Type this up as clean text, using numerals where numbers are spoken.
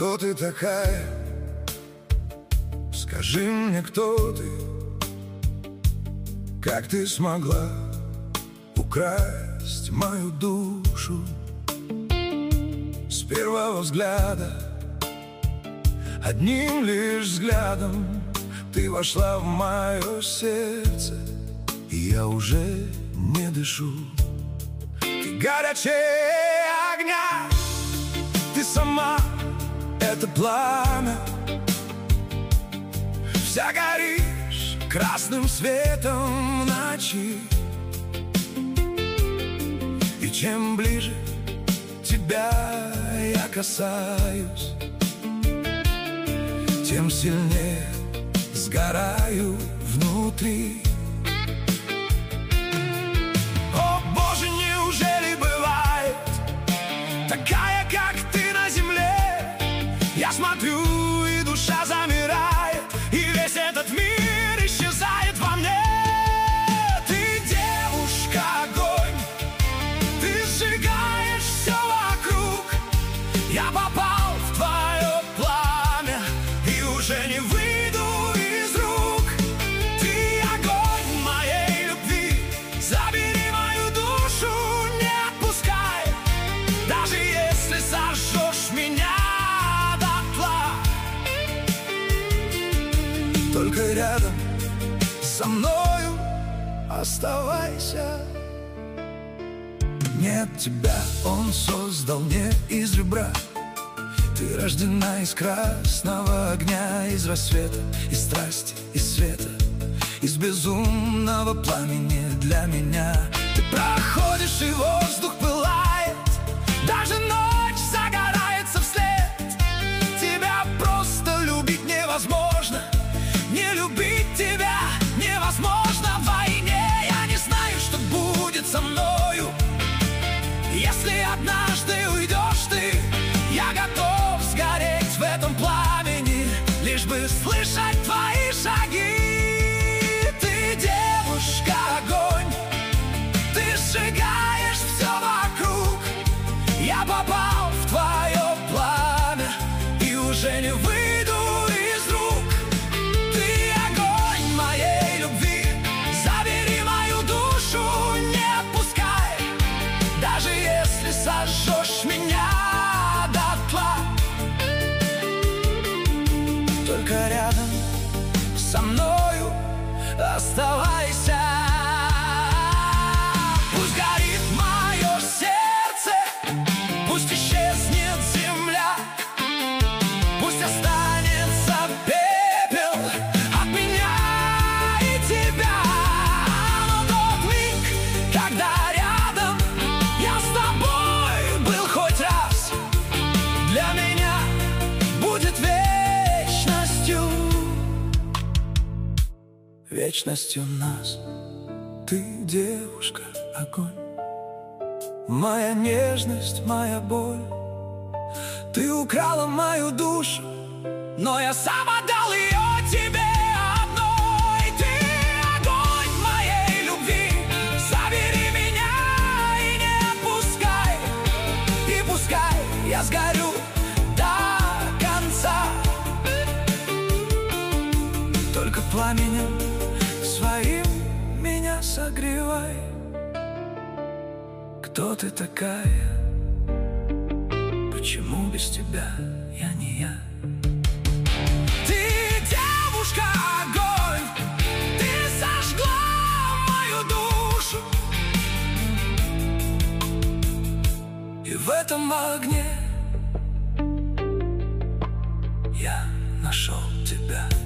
Кто ты такая? Скажи мне, кто ты? Как ты смогла украсть мою душу? С первого взгляда, одним лишь взглядом ты вошла в мое сердце, и я уже не дышу. Ты горячее огня, ты сама это пламя. Вся горишь красным светом в ночи. И чем ближе тебя я касаюсь, тем сильнее сгораю внутри. О, Боже, неужели бывает такая, как ты на земле? Я смотрю, и душа замирает, и весь этот мир исчезает во мне. Ты девушка, огонь, ты сжигаешь все вокруг. Я попал в твое пламя и уже не выйду из рук. Ты огонь моей любви, забери мою душу, не отпускай. Даже если сожжешь меня дотла, только рядом со мною оставайся. Нет тебя он создал не из ребра. Ты рождена из красного огня, из рассвета, из страсти, из света, из безумного пламени для меня. Ты проходишь, и воздух пылает, даже ночь загорается вслед. Тебя просто любить невозможно, не любить тебя невозможно. В войне я не знаю, что будет со мною. Если однажды уйдешь ты, я готов сгореть в этом пламени, лишь бы слышать твои шаги. Ты девушка, огонь, ты сжигаешь все вокруг. Я попал в твое пламя и уже не выйду из рук. Ты огонь моей любви, забери мою душу, не отпускай. Даже если сожжешь меня дотла, только рядом со мною оставайся. Пусть горит мое сердце, пусть исчезнет земля, пусть останется пепел от меня и тебя. Но тот миг, когда рядом я с тобой был хоть раз, для меня будет вечностью. Вечностью нас. Ты девушка, огонь, моя нежность, моя боль. Ты украла мою душу, но я сам отдал ее тебе одной. Ты огонь моей любви, забери меня и не отпускай. И пускай я сгорю до конца, только пламенем своим меня согревай. Кто ты такая? Почему без тебя я не я? Ты девушка, огонь, ты сожгла мою душу, и в этом огне я нашел тебя.